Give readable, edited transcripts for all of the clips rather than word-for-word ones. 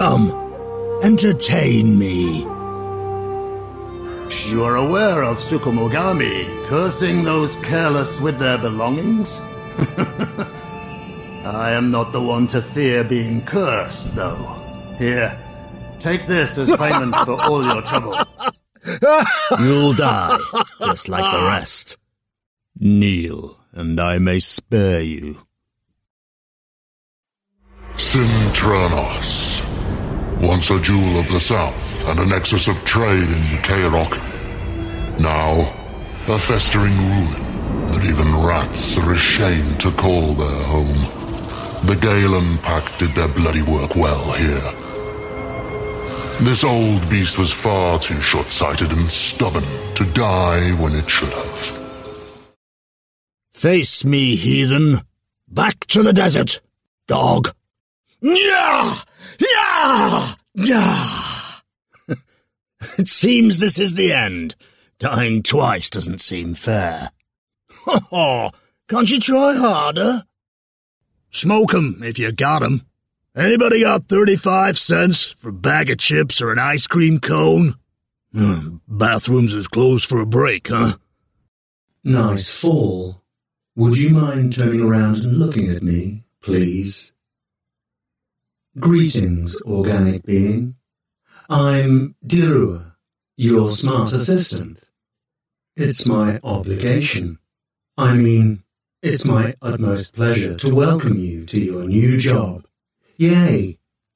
Come, entertain me. You are aware of Tsukumogami cursing those careless with their belongings? I am not the one to fear being cursed, though. Here, take this as payment for all your trouble. You'll die, just like the rest. Kneel, and I may spare you. Sintranos. Once a jewel of the south and a nexus of trade in Kaerok. Now, a festering ruin that even rats are ashamed to call their home. The Galen Pact did their bloody work well here. This old beast was far too short-sighted and stubborn to die when it should have. Face me, heathen. Back to the desert, dog. Yeah! Yeah! Yeah! It seems this is the end. Dying twice doesn't seem fair. Can't you try harder? Smoke 'em if you got 'em. Anybody got 35 cents for a bag of chips or an ice cream cone? Bathrooms is closed for a break, huh? Nice fall. Would you mind turning around and looking at me, please? Greetings, organic being. I'm Dirua, your smart assistant. It's my obligation. I mean, it's my utmost pleasure to welcome you to your new job. Yay!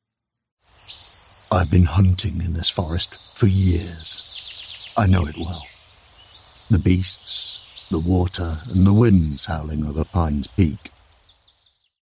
I've been hunting in this forest for years. I know it well. The beasts, the water, and the winds howling over Pine's Peak.